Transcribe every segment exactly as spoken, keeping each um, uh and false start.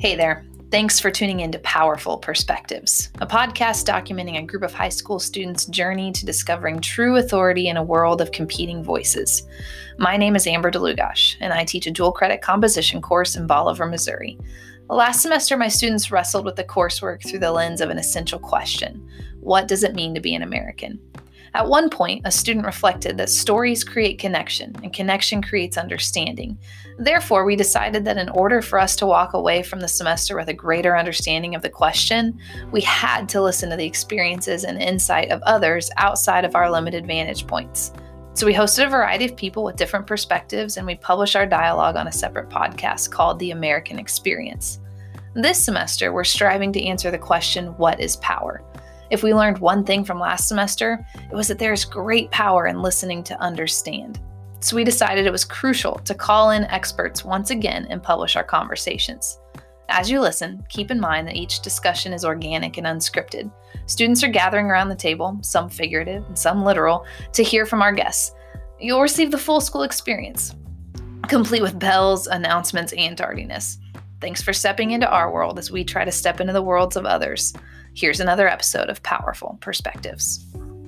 Hey there. Thanks for tuning in to Powerful Perspectives, a podcast documenting a group of high school students' journey to discovering true authority in a world of competing voices. My name is Amber DeLugash, and I teach a dual credit composition course in Bolivar, Missouri. Last semester, my students wrestled with the coursework through the lens of an essential question: what does it mean to be an American? At one point, a student reflected that stories create connection, and connection creates understanding. Therefore, we decided that in order for us to walk away from the semester with a greater understanding of the question, we had to listen to the experiences and insight of others outside of our limited vantage points. So we hosted a variety of people with different perspectives, and we published our dialogue on a separate podcast called The American Experience. This semester, we're striving to answer the question, what is power? If we learned one thing from last semester, it was that there is great power in listening to understand. So we decided it was crucial to call in experts once again and publish our conversations. As you listen, keep in mind that each discussion is organic and unscripted. Students are gathering around the table, some figurative and some literal, to hear from our guests. You'll receive the full school experience, complete with bells, announcements, and tardiness. Thanks for stepping into our world as we try to step into the worlds of others. Here's another episode of Powerful Perspectives.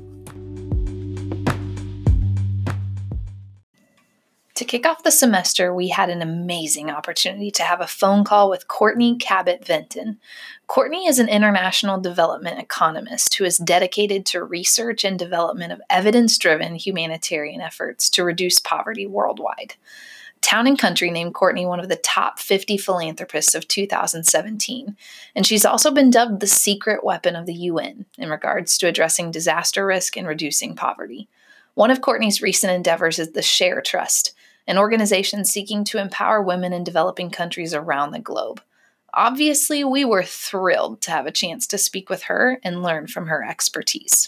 To kick off the semester, we had an amazing opportunity to have a phone call with Courtney Cabot-Vinton. Courtney is an international development economist who is dedicated to research and development of evidence-driven humanitarian efforts to reduce poverty worldwide. Town and Country named Courtney one of the top fifty philanthropists of two thousand seventeen, and she's also been dubbed the secret weapon of the U N in regards to addressing disaster risk and reducing poverty. One of Courtney's recent endeavors is the Share Trust, an organization seeking to empower women in developing countries around the globe. Obviously, we were thrilled to have a chance to speak with her and learn from her expertise.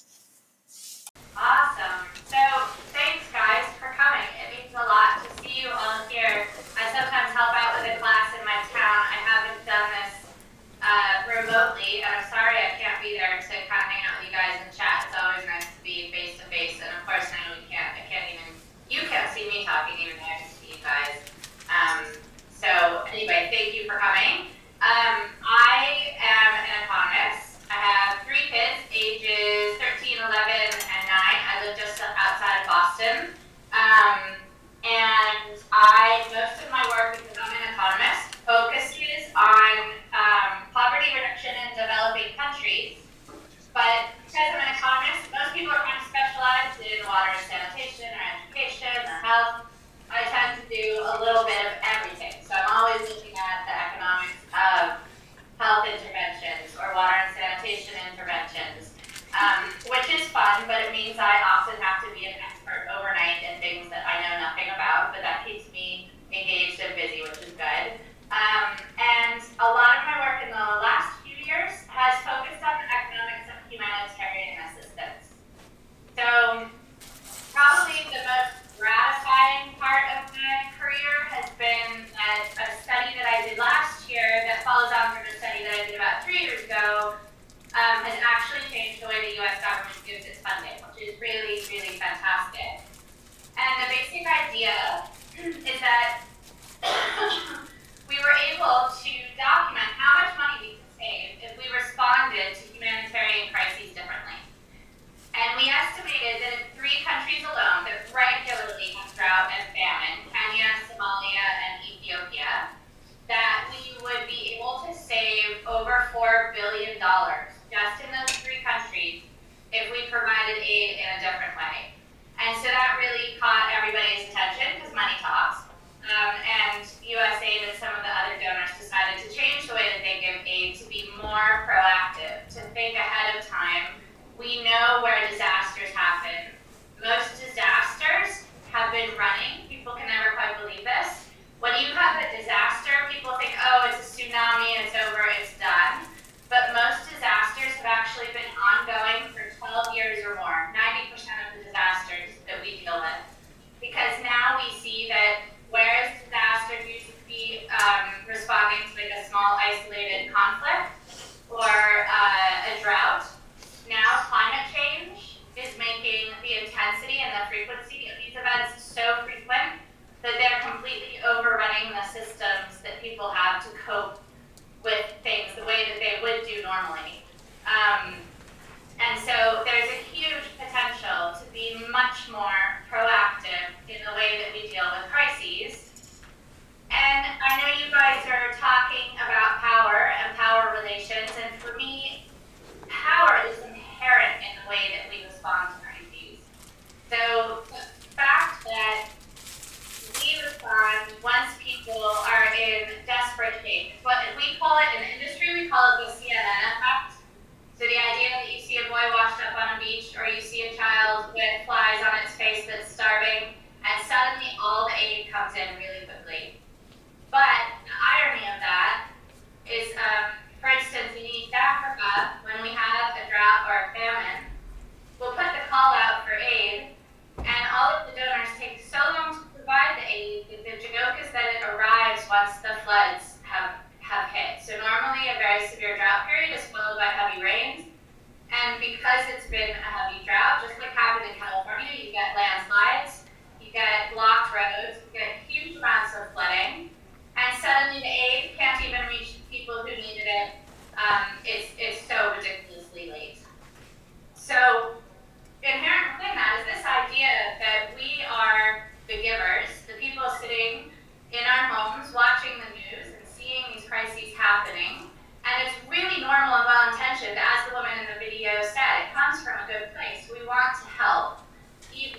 Awesome. So, thanks guys for coming. It means a lot to see you all here. I sometimes help out with a class in my town. I haven't done this uh, remotely, and I'm sorry I can't be there to kind of hang out with you guys and chat. It's always nice to be face to face, and of course I know we can't. I can't even. You can't see me talking, even though I can see you guys. Um, so anyway, thank you for coming. Um, I am an economist. I have three kids, ages thirteen, eleven, and nine. I live just outside of Boston. Um, and I, most of my work, because I'm an economist, focuses on um, poverty reduction in developing countries. But because I'm an economist, most people are kind of specialized in water and sanitation or education or health. I tend to do a little bit of everything. So I'm always looking at the economics of health interventions or water and sanitation interventions, um, which is fun, but it means I often have to be an expert overnight in things that I know nothing about, but that keeps me engaged and busy, which is good. Um, and a lot of my work in the last few years has focused on the economics of humanitarian assistance. So probably the most gratifying part of my career has been a, a study that I did last year that follows on from a study that I did about three years ago, um, has actually changed the way the U S government gives its funding, which is really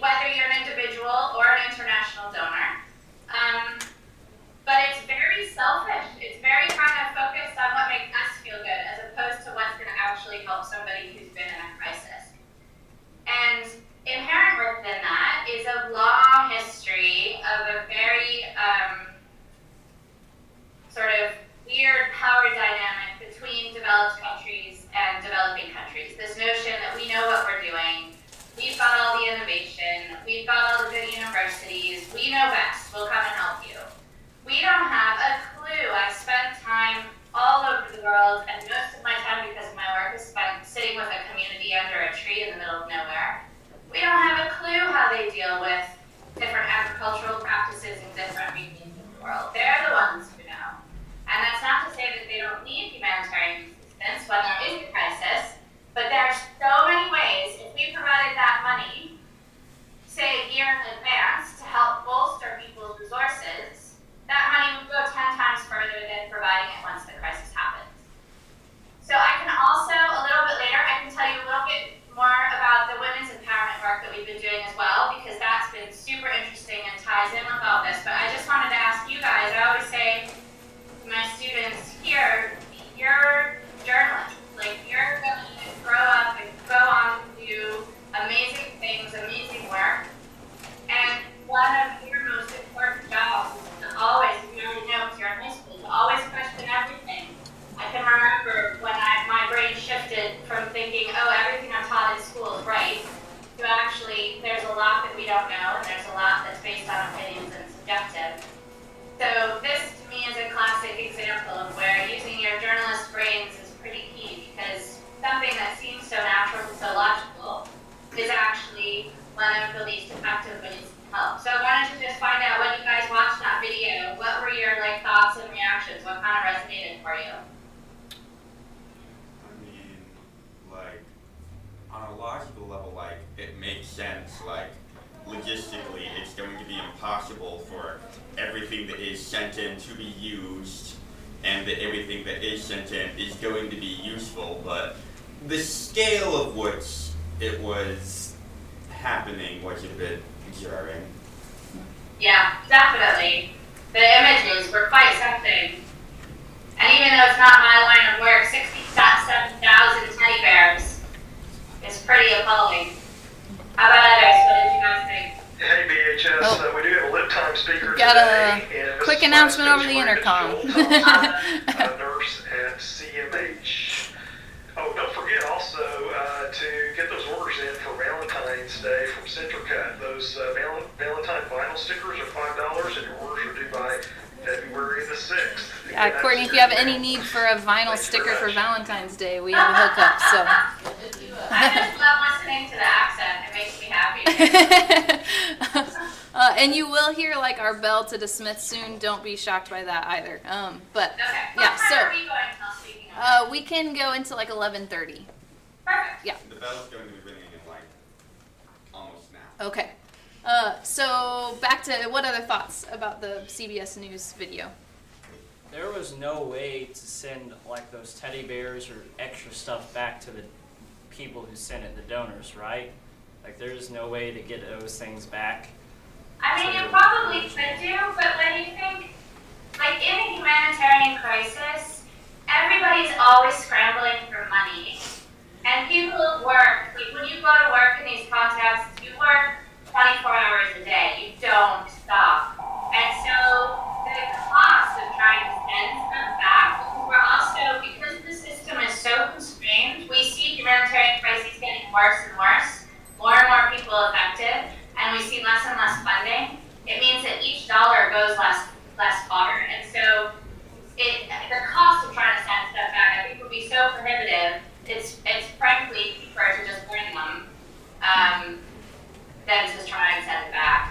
whether you're an individual or an international donor. Um, but it's very selfish. It's very kind of focused on what makes us feel good as opposed to what's going to actually help somebody who's been in a crisis. And inherent within that is a long history of a very um, sort of weird power dynamic between developed countries and developing countries. This notion that we know what we're doing, we've got all the innovation, we've got all the good universities, we know best, we'll come and help you. We don't have a clue. I've spent time all over the world, and most of my time because of my work is spent sitting with a community under a tree in the middle of nowhere. We don't have a clue how they deal with different agricultural practices in different regions of the world. They're the ones who know. And that's not to say that they don't need humanitarian assistance when there is a crisis, but there are so many ways, if we provided that money, say a year in advance, to help bolster people's resources, that money would go ten times further than providing it once the crisis happens. So I can also, a little bit later, I can tell you a little bit more about the women's empowerment work that we've been doing as well, because that's been super interesting and ties in with all this. But I just wanted to ask you guys, I always say to my students here, you're journalists. Like, you're going to grow up and go on to do amazing things, amazing work. And one of your most important jobs is to always, if you already know, because you're in high school, to always question everything. I can remember when I, my brain shifted from thinking, oh, everything I'm taught in school is right, to actually, there's a lot that we don't know, and there's a lot that's based on opinions and subjective. So this, to me, is a classic example of where using your journalist brains is pretty key, because something that seems so natural and so logical is actually one of the least effective ways to help. So I wanted to just find out, when you guys watched that video, what were your like thoughts and reactions? What kind of resonated for you? I mean, like, on a logical level, like, it makes sense. Like, logistically, it's going to be impossible for everything that is sent in to be used, and that everything that is sent in is going to be useful, but the scale of which it was happening was a bit jarring. Yeah, definitely. The images were quite something. And even though it's not my line of work, sixty-seven thousand teddy bears is pretty appalling. How about others? What did you guys think? Hey, B H S, Oh. uh, we do have a lip time speaker Got today. a and quick Missus announcement over Plastics, the we're intercom. Miss Joel Thompson, a nurse at C M H. Oh, don't forget also uh, to get those orders in for Valentine's Day from Centricut. Those uh, val Valentine vinyl stickers are five dollars, and your orders are due by February the sixth. Yeah, Courtney, if you have any need for a vinyl sticker for Valentine's Day, we have a hookup, so. I just love listening to the accent. It makes me happy. uh, and you will hear like our bell to dismiss soon. Don't be shocked by that either. Um, but Okay. yeah, What time so are we going till, speaking of uh, we can go into like eleven thirty. Perfect. Yeah. The bell's going to be ringing in, like, almost now. Okay. Uh, so back to what other thoughts about the C B S News video? There was no way to send like those teddy bears or extra stuff back to the people who sent it, the donors, right? Like there's no way to get those things back. I mean, you probably could do, but when you think, like in a humanitarian crisis, everybody's always scrambling for money. And people work, like when you go to work in these contexts, you work twenty-four hours a day. You don't stop. And so the cost of trying to send stuff back, we're also, because the system is so constrained, we see humanitarian crises getting worse and worse, more and more people affected, and we see less and less funding. It means that each dollar goes less less far. And so it, the cost of trying to send stuff back, I think, would be so prohibitive. It's, it's frankly cheaper to just bring them um, than to try and send it back.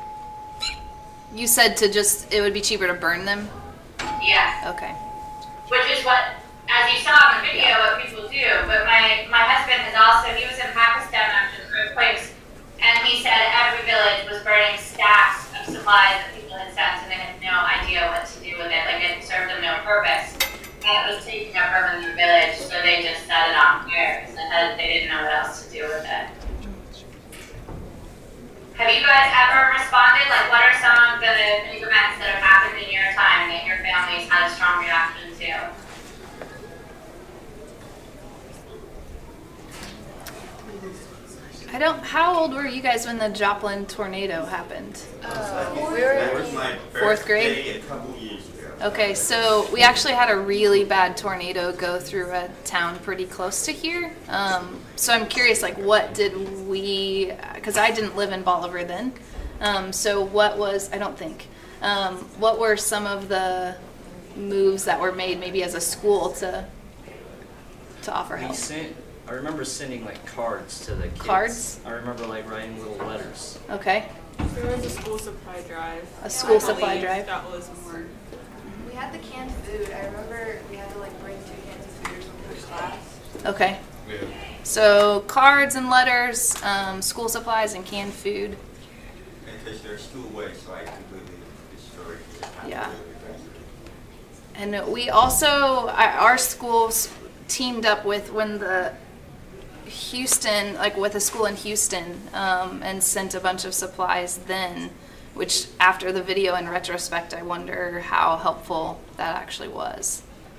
You said to just, it would be cheaper to burn them? Yes. Okay. Which is what, as you saw in the video, what people do. But my, my husband has also, he was in Pakistan after the earthquakes, and he said every village was burning stacks of supplies that people had sent, and they had no idea what to do with it. Like, it served them no purpose. And it was taking up room in the village, so they just set it on fire because they didn't know what else to do with it. you guys ever responded? Like, what are some of the big events that have happened in your time that your families had a strong reaction to? I don't. How old were you guys when the Joplin tornado happened? Uh, we were that was my fourth grade? birthday a couple years ago. Okay, so we actually had a really bad tornado go through a town pretty close to here. Um, so I'm curious, like, what did we? Because I didn't live in Bolivar then. Um, so what was? I don't think. Um, what were some of the moves that were made, maybe as a school, to to offer We help? sent, I remember sending like cards to the kids. Cards? I remember like writing little letters. Okay, There was a school supply drive. a school I supply believe drive. That was more. We had the canned food. I remember we had to like bring two cans of food or something to class. Okay, Yeah. so cards and letters, um, school supplies, and canned food. Because their school was like completely destroyed. Yeah. And we also, I- our schools teamed up with when the Houston, like with a school in Houston, um, and sent a bunch of supplies then, which after the video in retrospect, I wonder how helpful that actually was.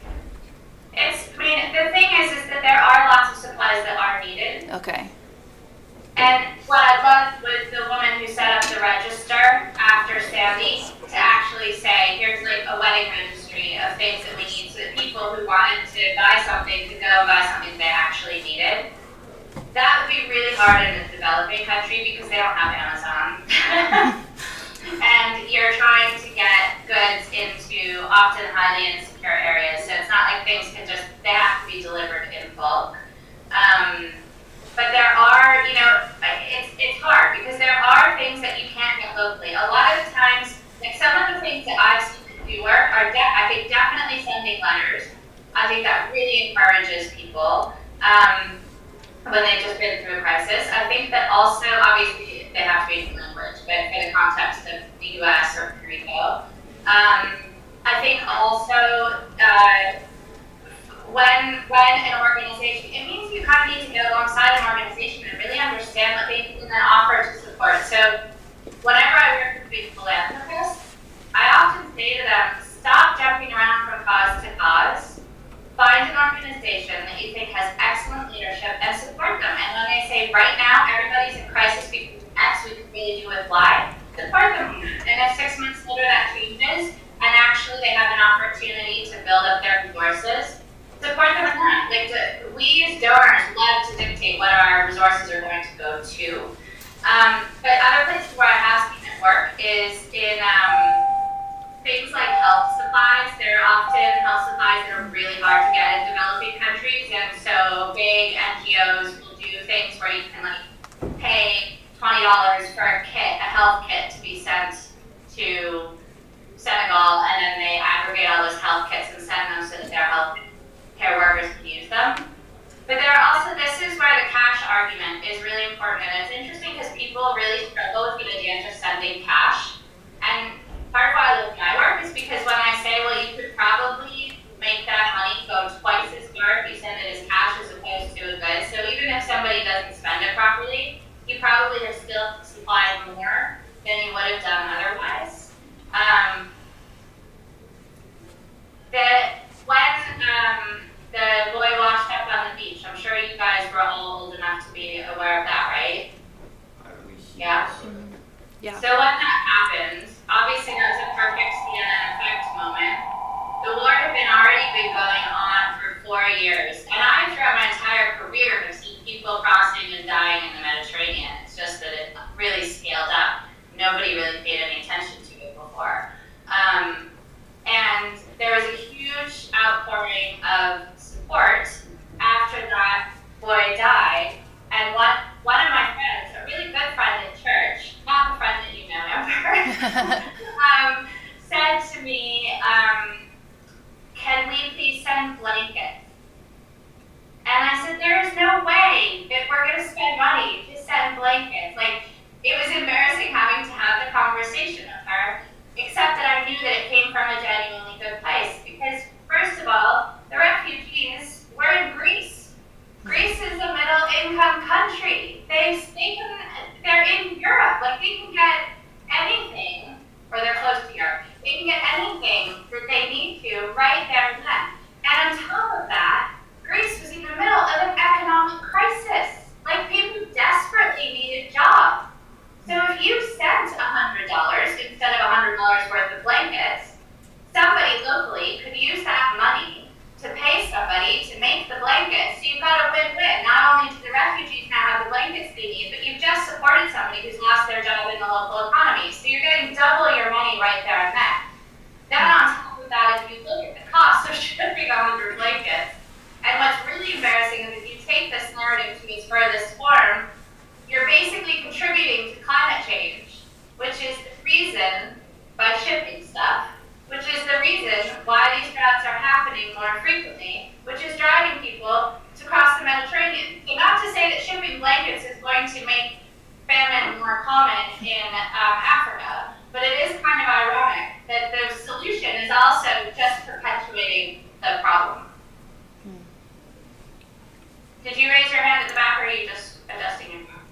It's, I mean, the thing is, is that there are lots of supplies that are needed. Okay. And what I loved was the woman who set up the register after Sandy to actually say, here's like a wedding registry of things that we need so that people who wanted to buy something could go and buy something they actually needed. That would be really hard in a developing country because they don't have Amazon. And you're trying to get goods into often highly insecure areas. So it's not like things can just, they have to be delivered in bulk. Um, But there are, you know, it's it's hard because there are things that you can't get locally. A lot of the times, like some of the things that I've seen do work are, de- I think, definitely sending letters. I think that really encourages people um, when they've just been through a crisis. I think that also, obviously, they have to be in language, but in the context of the U S or Puerto Rico. Um, I think also, uh, When when an organization, it means you kind of need to go alongside an organization and really understand what they can then offer to support. So whenever I work with big philanthropists, I often say to them, stop jumping around from cause to cause. Find an organization that you think has excellent leadership and support them. And when they say, right now, everybody's in crisis because of X, we can really do with Y, support them. And if six months later that changes, and actually they have an opportunity to build up their resources, support them in that. Like, to, we as donors love to dictate what our resources are going to go to. Um, but other places where I have seen it work is in um, things like health supplies. There are often health supplies that are really hard to get in developing countries, and so big N G Os will do things where you can like pay twenty dollars for a kit, a health kit, to be sent to Senegal, and then they aggregate all those health kits and send them so that their health care workers can use them. But there are also, this is where the cash argument is really important. And it's interesting because people really struggle with the idea of just sending cash. And part of why I love my work is because when I say, well, you could probably make that money go twice as far if you send it as cash as opposed to a good. So even if somebody doesn't spend it properly, you probably have still supplied more than you would have done otherwise. Um, the, when, um, the boy washed up on the beach. I'm sure you guys were all old enough to be aware of that, right? Yeah. Yeah. So when that happened, obviously that was a perfect Sienna effect moment. The war had been already been going on for four years, and I, throughout my entire career, have seen people crossing and dying in the Mediterranean. It's just that it really scaled up. Nobody really paid any attention to it before. Um, and there was a huge outpouring of support after that boy died. And one, one of my friends, a really good friend at church, not the friend that you know, Amber, um, said to me, um, can we please send blankets? And I said, there is no way that we're going to spend money to send blankets. Like, it was embarrassing having to have the conversation with her, except that I knew that it came from a genuinely good place. Because, first of all, the refugees were in Greece. Greece is a middle-income country. They, they can, they're in Europe. Like, they can blankets they need, but you've just supported somebody who's lost their job in the local economy. So you're getting double your money right there and then. Then on top of that, if you look at the cost of shipping one hundred blankets, and what's really embarrassing is if you take this narrative to its furthest form, you're basically contributing to climate change, which is the reason, by shipping stuff, which is the reason why these droughts are happening more frequently, which is driving people to cross the Mediterranean. So not to say that shipping blankets is going to make famine more common in um, Africa, but it is kind of ironic that the solution is also just perpetuating the problem. Hmm. Did you raise your hand at the back, or are you just adjusting your phone?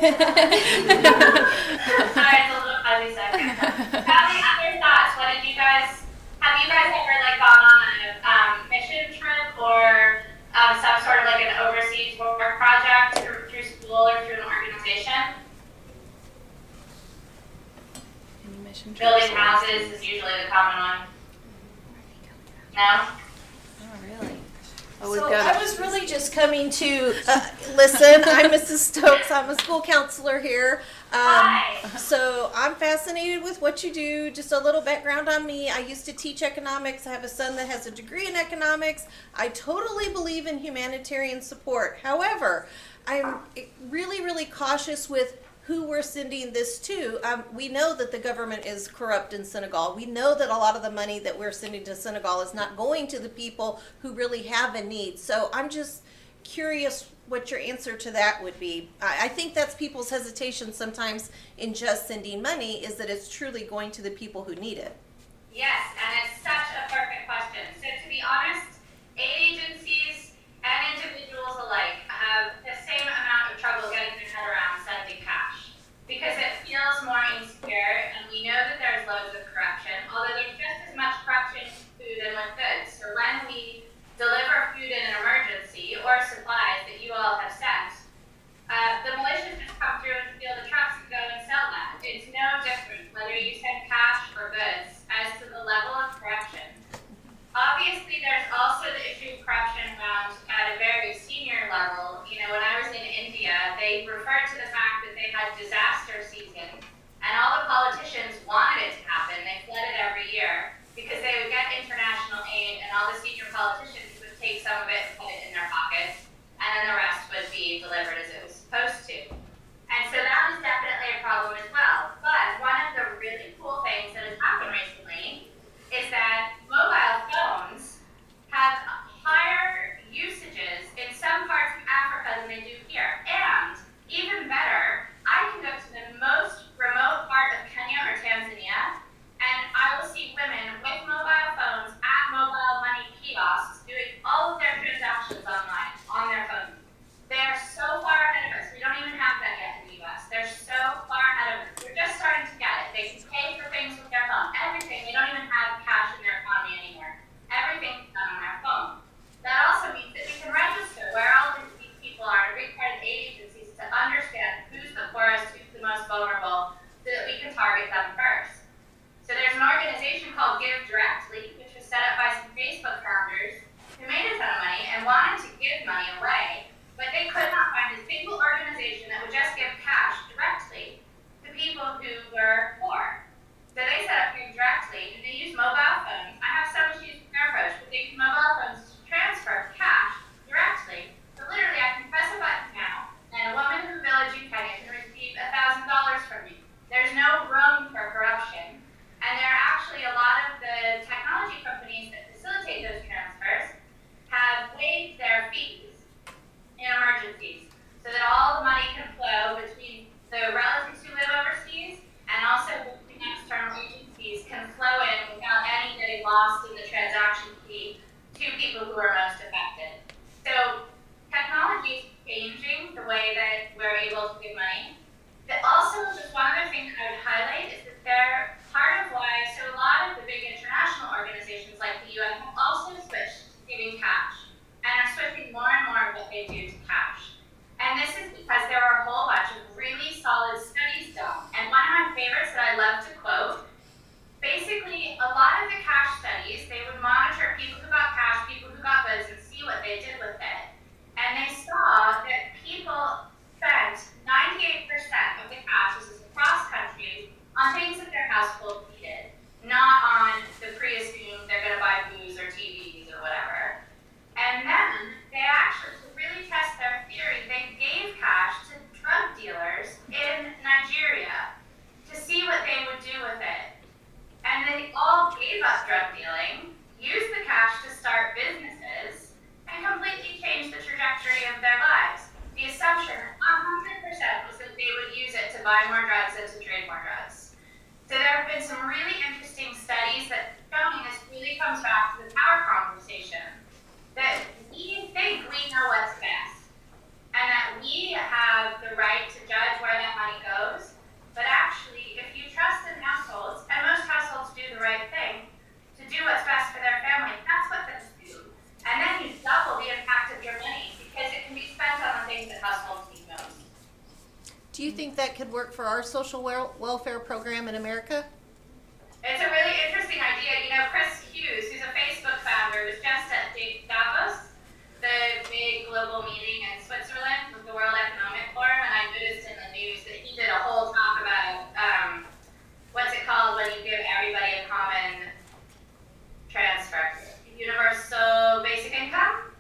Sorry, it's a little fuzzy second. Tell me other thoughts. What did you guys, have you guys ever like gone on a um, mission trip or um, some sort of like an overseas work project through, through school or through an organization? Building houses is usually the common one. No? Oh, really? Oh, so I was really just coming to uh, listen. I'm Missus Stokes. I'm a school counselor here. Um, Hi. So I'm fascinated with what you do. Just a little background on me. I used to teach economics. I have a son that has a degree in economics. I totally believe in humanitarian support. However, I'm really, really cautious with who we're sending this to. Um, we know that the government is corrupt in Senegal. We know that a lot of the money that we're sending to Senegal is not going to the people who really have a need. So I'm just curious what your answer to that would be. I, I think that's people's hesitation sometimes in just sending money, is that it's truly going to the people who need it. Yes, and it's such a perfect question. So to be honest, aid agencies and individuals alike have the same amount of trouble getting their head around sending cash, because it feels more insecure, and we know that there's loads of corruption, although there's just as much corruption in food and with goods. So when we deliver food in an emergency or supplies that you all have sent, uh, the militias just come through and steal the trucks and go and sell that. It's no different whether you send cash or goods as to the level of corruption. Obviously, there's things that their household needed, not on the pre-assumed they're going to buy booze or T Vs or whatever. And then they actually, to really test their theory, they gave cash to drug dealers in Nigeria to see what they would do with it. And they all gave up drug dealing, used the cash to start businesses, and completely changed the trajectory of their lives. The assumption, one hundred percent, was that they would use it to buy more drugs and to trade more drugs. So there have been some really interesting studies that showing this really comes back to the power conversation, that we think we know what's best, and that we have the right to judge where that money goes. But actually, if you trust in households, and most households do the right thing, to do what's best for their family, that's what they do. And then you double the impact of your money, because it can be spent on the things that households need most. Do you think that could work for our social wel- welfare program in America? It's a really interesting idea. You know, Chris Hughes, who's a Facebook founder, was just at Davos, the big global meeting in Switzerland with the World Economic Forum, and I noticed in the news that he did a whole talk about um, what's it called when you give everybody a common transfer? Universal basic income?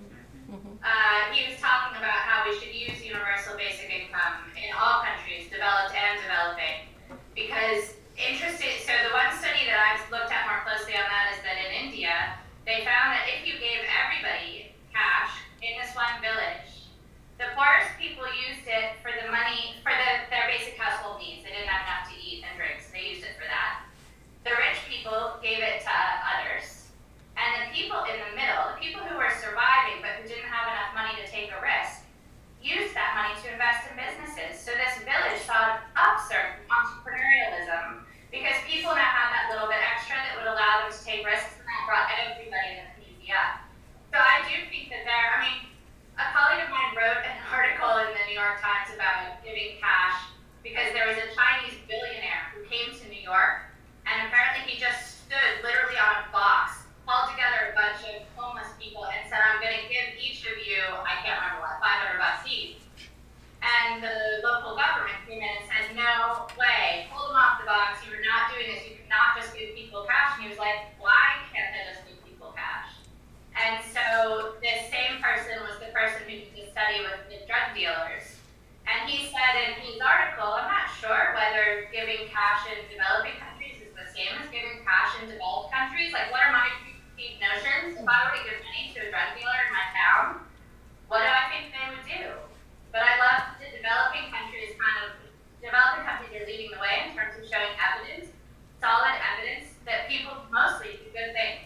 Uh, he was talking about how we should use universal basic income in all countries, developed and developing, because interesting. So the one study that I've looked at more closely on that is that in India, they found that if you gave everybody cash in this one village, the poorest people used it for the money, for the, their basic household needs. They didn't have enough to eat and drink, so they used it for that. The rich people gave it to others. And the people in the middle, the people who were surviving but who didn't have enough money to take a risk, used that money to invest in businesses. So this village saw an upsurge in entrepreneurialism because people now had that little bit extra that would allow them to take risks, and that brought everybody in the community up. So I do think that there, I mean, a colleague of mine wrote an article in the New York Times about giving cash because there was a Chinese billionaire who came to New York, and apparently he just stood literally on a box, called together a bunch of homeless people and said, I'm going to give each of you, I can't remember what, five hundred bucks each. And the local government came in and said, no way, pull them off the box, you are not doing this, you cannot just give people cash. And he was like, why can't I just give people cash? And so this same person was the person who did the study with the drug dealers. And he said in his article, I'm not sure whether giving cash in developing countries is the same as giving cash in developed countries. Like, what are my notions? If I were to give money to a drug dealer in my town, what do I think they would do? But I love the developing countries kind of, developing countries are leading the way in terms of showing evidence, solid evidence, that people mostly do good things.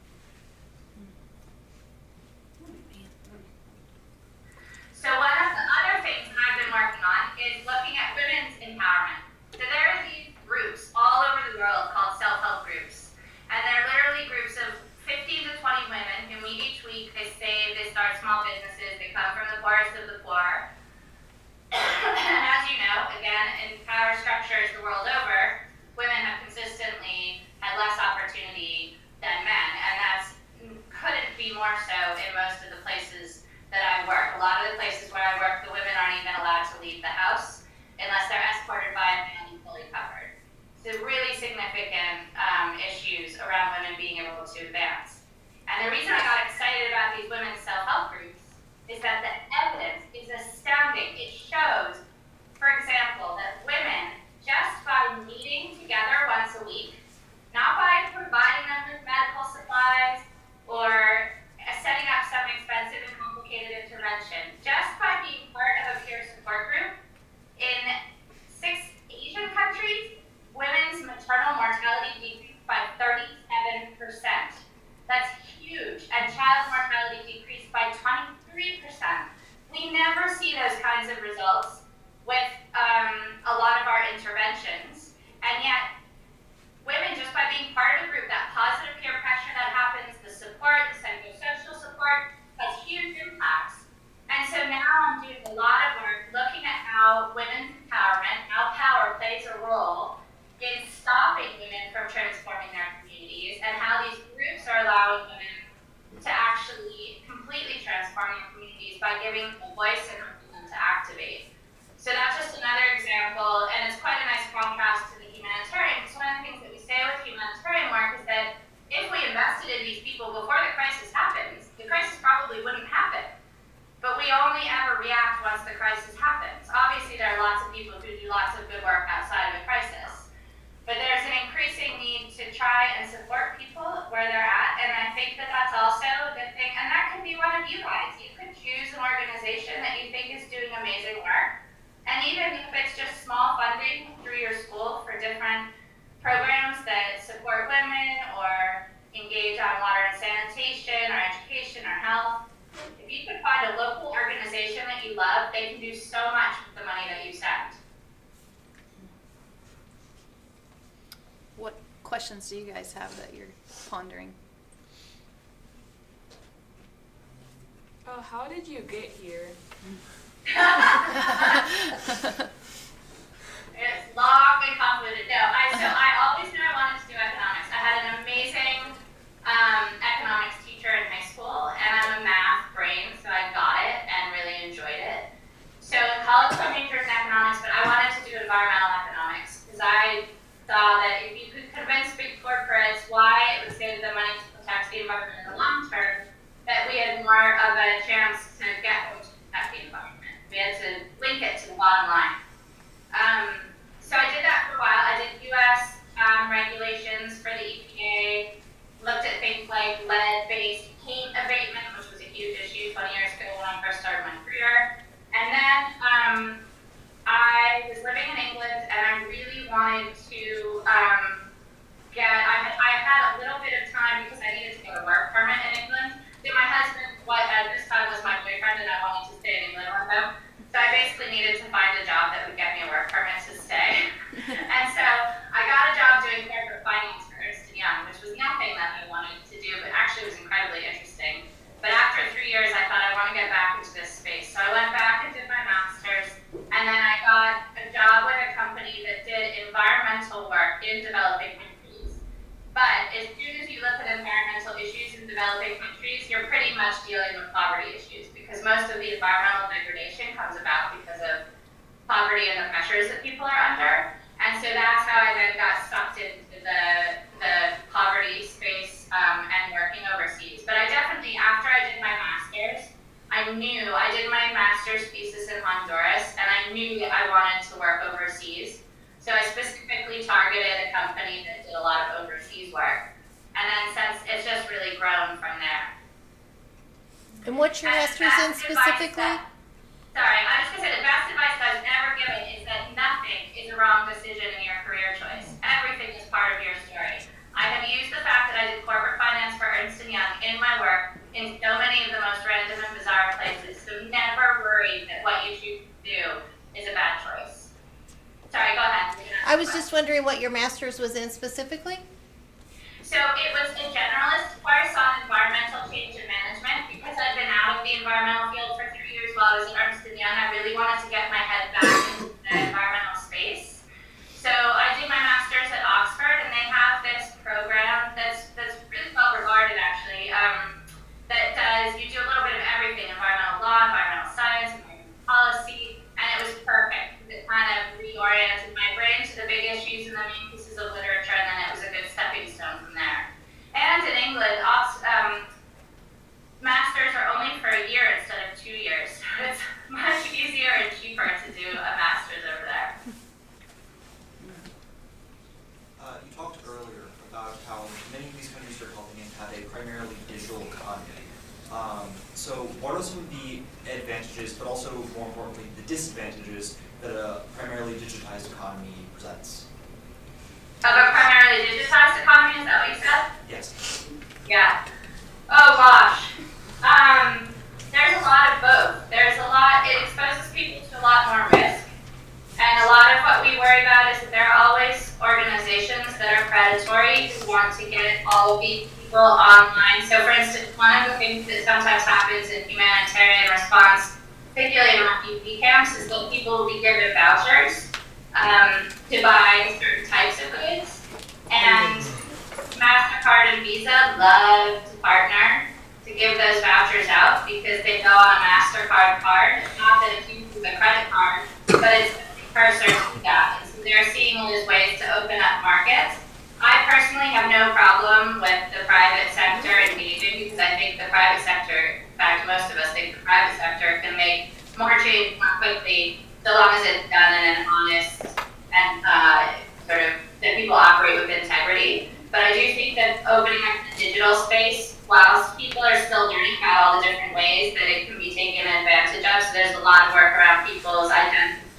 So one of the other things that I've been working on is looking at women's empowerment. So there are these groups all over the world called self-help groups. And they're literally groups of fifteen to twenty women who meet each week. They save, they start small businesses, they come from the poorest of the poor. And as you know, again, in power structures the world over, women have consistently had less opportunity than men. And that's couldn't be more so in most of the places that I work. A lot of the places where I work, the women aren't even allowed to leave the house unless they're escorted by a man and fully covered. So really significant um, issues around women being able to advance. And the reason I got excited about these women's self-help groups is that the evidence is astounding. It shows, for example, that women, just by meeting together once a week, not by providing them with medical supplies or setting up some expensive and complicated intervention, just by being part of a peer support group, in six Asian countries, women's maternal mortality decreased by thirty-seven percent. That's huge. And child mortality decreased by twenty-three percent. We never see those kinds of results with um, a lot of our interventions. And yet, women, just by being part of a group, that positive peer pressure that happens, the support, the psychosocial support, has huge impacts. And so now I'm doing a lot of work looking at how women's empowerment, how power plays a role in stopping women from transforming their communities, and how these groups are allowing women to actually completely transform their communities by giving a voice and helping them to activate. So that's just another example, and it's quite a nice contrast even if it's just small funding through your school for different programs that support women or engage on water and sanitation or education or health, if you could find a local organization that you love, they can do so much with the money that you send. What questions do you guys have that you're pondering? Oh, how did you get here? It's long and convoluted. No, I so I always knew I wanted to do economics. I had an amazing um, economics teacher in high school, and I'm a math brain, so I got it and really enjoyed it. So in college, I majored in economics, but I wanted to do environmental economics because I saw that if you could convince big corporates why it would save them money to protect the environment in the long term, that we had more of a chance to get them to protect the environment. We had to link it to the bottom line. Um, so I did that for a while. I did U S um, regulations for the E P A, looked at things like lead-based paint abatement, which was a huge issue twenty years ago when I first started my career. And then um, I was living in England, and I really wanted to um, get, I had, I had a little bit of time because I needed to get a work permit in England. So my husband, what at this time was my boyfriend, and I wanted to stay in England with him. So I basically needed to find a job that would get me a work permit to stay. And so I got a job doing corporate finance for Ernst and Young, which was nothing that I wanted to do, but actually was incredibly interesting. But after three years, I thought I want to get back into this space. So I went back and did my master's, and then I got a job with a company that did environmental work in developing countries. But as soon as you look at environmental issues in developing countries, you're pretty much dealing with poverty issues, because most of the environmental degradation comes about because of poverty and the pressures that people are under. And so that's how I then got sucked into the, the poverty space um, and working overseas. But I definitely, after I did my master's, I knew, I did my master's thesis in Honduras, and I knew that I wanted to work overseas. So I specifically targeted a company that did a lot of overseas work. And then since it's just really grown from there. And what's your And master's in best specifically? advice that- Sorry, I was just going to say the best advice that I've ever given is that nothing is a wrong decision in your career choice. Everything is part of your story. I have used the fact that I did corporate finance for Ernst and Young in my work in so many of the most random and bizarre places. So never worry that what you choose to do is a bad choice. Sorry, go ahead. I was just wondering what your master's was in specifically? So it was a generalist course on environmental change and management. Because I've been out of the environmental field for three years while I was at Ernst and Young, I really wanted to get my head back into the environmental space. So I did my master's at Oxford, and they have this program that's that's really well regarded actually. Um, that does you do a little bit of everything: environmental law, environmental science, environmental policy, and it was perfect. It kind of reoriented my brain to the big issues and the main pieces of literature, and then it was a good stepping stone from there. And in England, um, masters are only for a year instead of two years, so it's much easier and cheaper to do a master's over there. Uh, you talked earlier about how many of these countries you're helping in have a primarily digital economy. Um, so what are some of the advantages, but also more importantly, the disadvantages that a primarily digitized economy presents? Of a primarily digitized economy, is that what you said? Yes. Yeah. Oh gosh. Um, there's a lot of both. There's a lot, it exposes people to a lot more risk. And a lot of what we worry about is that there are always organizations that are predatory who want to get all of these people online. So for instance, one of the things that sometimes happens in humanitarian response, particularly in refugee camps, is that people will be given vouchers um, to buy certain types of goods. And MasterCard and Visa love to partner to give those vouchers out because they go on a MasterCard card. It's not that it's used as a credit card, but it's precursor to that. And so they're seeing it as ways to open up markets. I personally have no problem with the private sector engaging because I think the private sector, in fact, most of us think the private sector can make more change more quickly so long as it's done in an honest and uh, sort of that people operate with integrity. But I do think that opening up the digital space, whilst people are still learning about all the different ways that it can be taken advantage of, so there's a lot of work around people's identity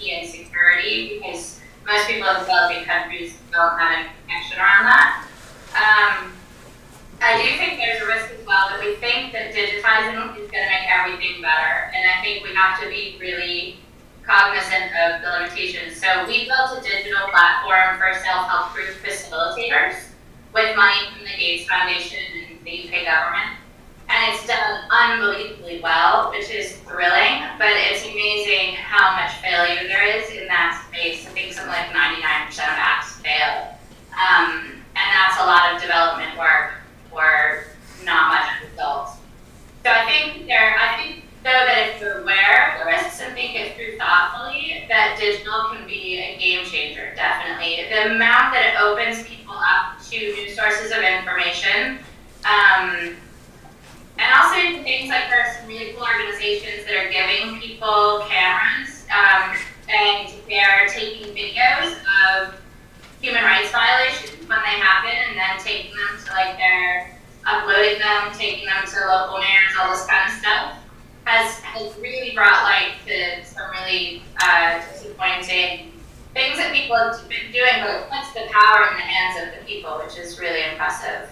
safety and security, because most people in developing countries don't have a connection around that. Um, I do think there's a risk as well that we think that digitizing is going to make everything better, and I think we have to be really cognizant of the limitations. So we built a digital platform for self-help group facilitators with money from the Gates Foundation and the U K government. And it's done unbelievably well, which is thrilling, but it's amazing how much failure there is in that space. I think something like ninety-nine percent of apps fail. Um, and that's a lot of development work for not much results. So I think there, I think though that if you're aware of the risks and think it through thoughtfully, that digital can be a game changer, definitely. The amount that it opens people up to new sources of information, um, and also things like there are some really cool organizations that are giving people cameras, um, and they're taking videos of human rights violations when they happen, and then taking them to like they're uploading them, taking them to local mayors, all this kind of stuff. Has, has really brought light to some really uh, disappointing things that people have been doing, but it puts the power in the hands of the people, which is really impressive.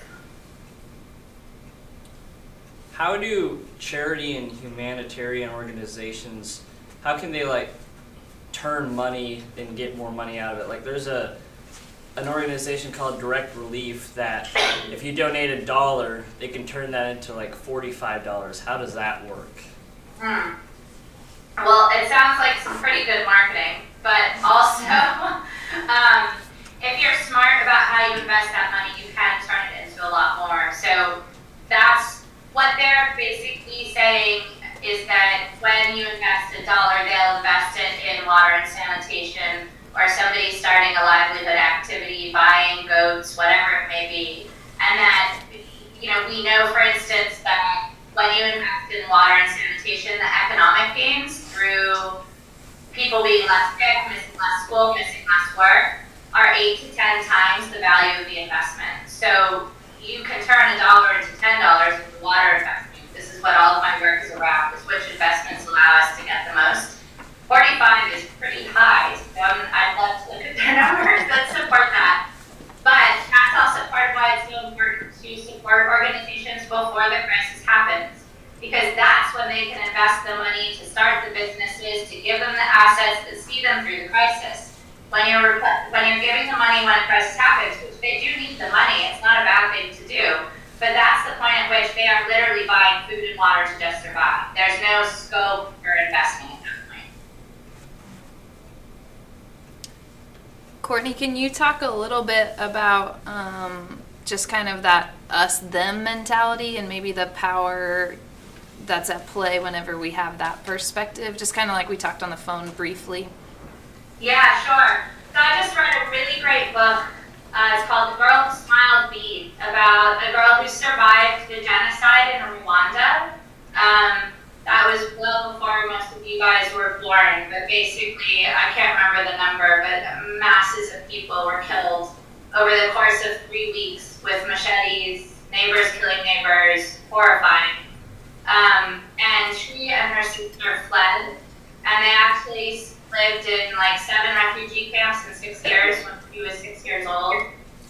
How do charity and humanitarian organizations, how can they like turn money and get more money out of it? Like there's a an organization called Direct Relief that if you donate a dollar, they can turn that into like forty-five dollars. How does that work? Hmm. Well, it sounds like some pretty good marketing, but also, um, if you're smart about how you invest that money, you can turn it into a lot more. So that's what they're basically saying, is that when you invest a dollar, they'll invest it in water and sanitation, or somebody starting a livelihood activity, buying goats, whatever it may be. And that, you know, we know, for instance, that when you invest in water and sanitation, the economic gains through people being less sick, missing less school, missing less work, are eight to ten times the value of the investment. So you can turn a dollar into ten dollars with the water investment. This is what all of my work is around, is which investments allow us to get the most. forty-five is pretty high, so I'd love to look at their numbers that support that. But that's also part of why it's so important to support organizations before the crisis happens, because that's when they can invest the money to start the businesses, to give them the assets that see them through the crisis. When you're, when you're giving the money when a crisis happens, which they do need the money, it's not a bad thing to do, but that's the point at which they are literally buying food and water to just survive. There's no scope for investment at that point. Courtney, can you talk a little bit about um, just kind of that us-them mentality and maybe the power that's at play whenever we have that perspective, just kind of like we talked on the phone briefly? Yeah, sure. So I just read a really great book. Uh, it's called The Girl Who Smiled Bee, about a girl who survived the genocide in Rwanda. Um, that was well before most of you guys were born, but basically, I can't remember the number, but masses of people were killed over the course of three weeks with machetes, neighbors killing neighbors, horrifying. Um, and she and her sister fled, and they actually lived in like seven refugee camps in six years when she was six years old,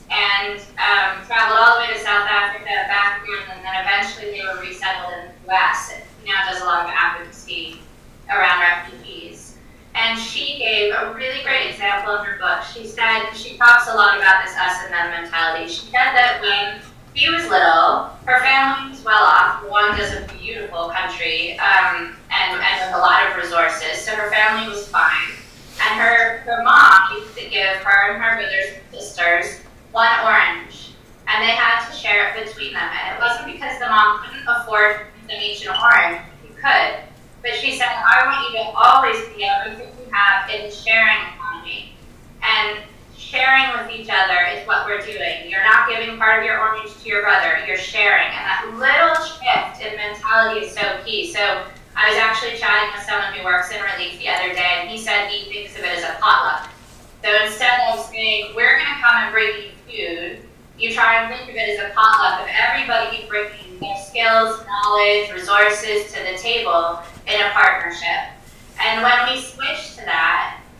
and um, traveled all the way to South Africa, back again, and then eventually they were resettled in the U S and now does a lot of advocacy around refugees. And she gave a really great example in her book. She said, she talks a lot about this us and them mentality. She said that when she was little, her family was well off. Rwanda's a beautiful country, um, and, and with a lot of resources, so her family was fine. And her, her mom used to give her and her brothers and sisters one orange, and they had to share it between them. And it wasn't because the mom couldn't afford them each an orange, she could, but she said, I want you to always see everything you have in the sharing economy. And sharing with each other is what we're doing. You're not giving part of your orange to your brother, you're sharing. And that little shift in mentality is so key. So I was actually chatting with someone who works in relief the other day, and he said he thinks of it as a potluck. So instead of saying, we're gonna come and bring you food, you try and think of it as a potluck of everybody bringing their skills, knowledge, resources to the table in a partnership. And when we switch to that,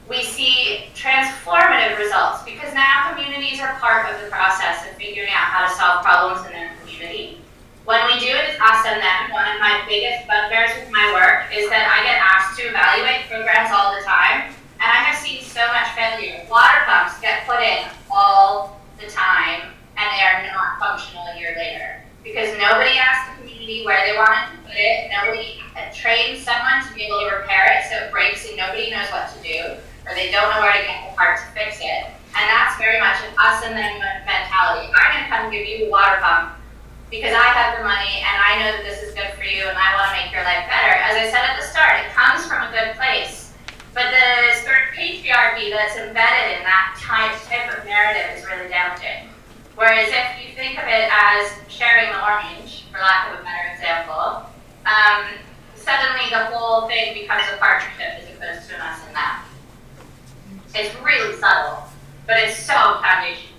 we see transformative results because now communities are part of the process of figuring out how to solve problems in their community. When we do it, it's awesome then. One of my biggest bugbears with my work is that I get asked to evaluate programs all the time, and I have seen so much failure. Water pumps get put in all the time, and they are not functional a year later because nobody asked the community where they wanted to put it, nobody trained someone to be able to repair it so it breaks and nobody knows what to do, or they don't know where to get the part to fix it. And that's very much an us and them mentality. I'm going to come give you a water pump because I have the money and I know that this is good for you and I want to make your life better. As I said at the start, it comes from a good place. But the sort of patriarchy that's embedded in that type, type of narrative is really damaging. Whereas if you think of it as sharing the orange, for lack of a better example, um, suddenly the whole thing becomes a partnership as opposed to an us and them. It's really subtle, but it's so foundational.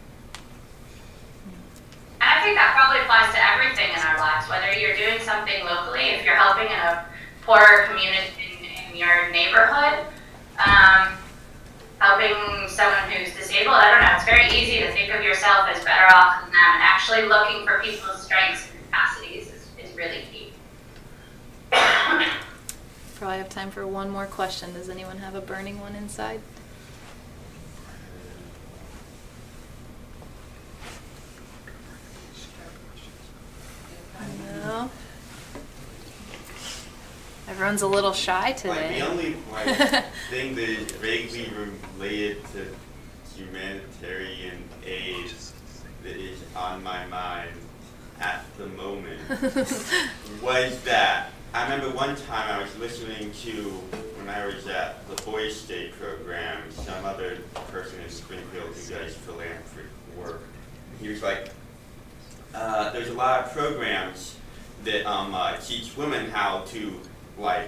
And I think that probably applies to everything in our lives, whether you're doing something locally, if you're helping in a poorer community in, in your neighborhood, um, helping someone who's disabled, I don't know, it's very easy to think of yourself as better off than them, and actually looking for people's strengths and capacities is, is really key. Probably have time for one more question. Does anyone have a burning one inside? No. Everyone's a little shy today. Like, the only like, thing that is vaguely related to humanitarian aid that is on my mind at the moment was that I remember one time I was listening to, when I was at the Boys State program, some other person in Springfield who does philanthropic work. He was like, uh, there's a lot of programs that um, uh, teach women how to like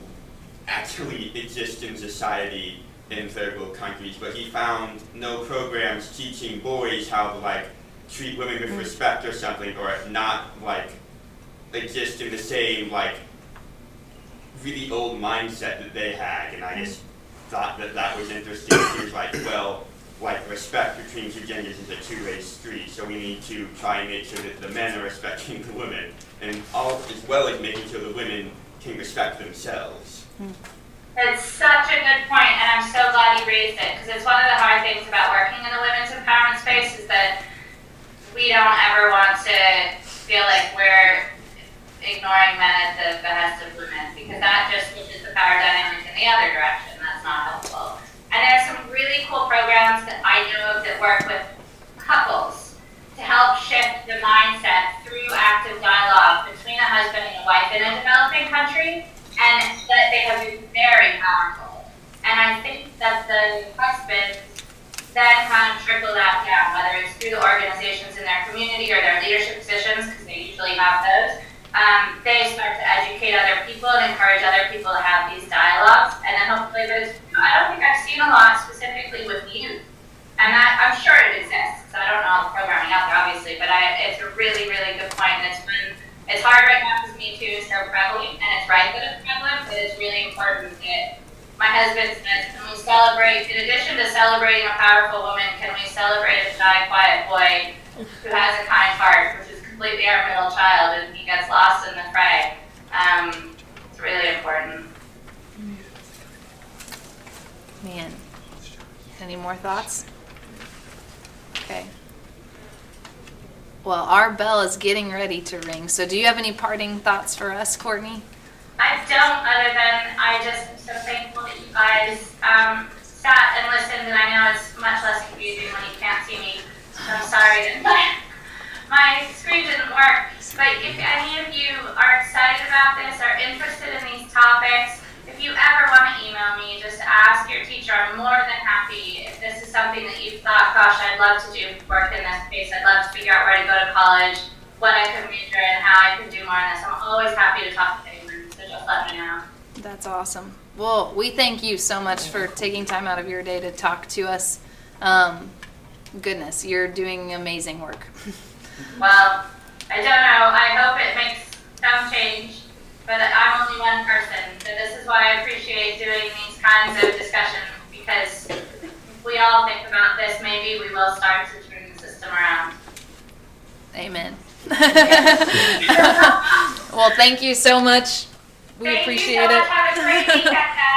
actually exist in society in third world countries, but he found no programs teaching boys how to like treat women with respect or something, or not like exist in the same like really old mindset that they had. And I just thought that that was interesting. He was like, well, like respect between two genders is a two-way street, so we need to try and make sure that the men are respecting the women, and all as well as making sure the women can respect themselves. That's such a good point, and I'm so glad you raised it, because it's one of the hard things about working in the women's empowerment space is that we don't ever want to feel like we're ignoring men at the behest of women, because that just switches the power dynamic in the other direction. That's not helpful. And there's some really cool programs that I know of that work with couples to help shift the mindset through active dialogue between a husband and a wife in a developing country, and that they have been very powerful. And I think that the husbands then kind of trickle that down, whether it's through the organizations in their community or their leadership positions, because they usually have those. Um, they start to educate other people and encourage other people to have these dialogues, and then hopefully there's, I don't think I've seen a lot specifically with youth, and that, I'm sure it exists, because I don't know all the programming out there obviously, but I, it's a really, really good point, and it's been, it's hard right now because Me Too is so prevalent, and it's right that it's prevalent, but it's really important that my husband says, can we celebrate, in addition to celebrating a powerful woman, can we celebrate a shy, quiet boy who has a kind heart, which is completely our middle child, and he gets lost in the fray. Um, it's really important. Man, any more thoughts? Okay. Well, our bell is getting ready to ring, so do you have any parting thoughts for us, Courtney? I don't, other than I just am so thankful that you guys um, sat and listened, and I know it's much less confusing when you can't see me, so I'm sorry that my, my screen didn't work. But if any of you are excited about this, are interested in these topics, if you ever want to email me, just ask your teacher. I'm more than happy. If this is something that you've thought, gosh, I'd love to do work in this space, I'd love to figure out where to go to college, what I could major in, how I could do more in this, I'm always happy to talk to anyone, so just let me know. That's awesome. Well, we thank you so much for taking time out of your day to talk to us. Um, goodness, you're doing amazing work. Well, I don't know. I hope it makes some change, but I'm only one person, so this is why I appreciate doing these kinds of discussions, because if we all think about this, maybe we will start to turn the system around. Amen. Well, thank you so much. We Thank appreciate you so it. much. Have a great weekend, guys.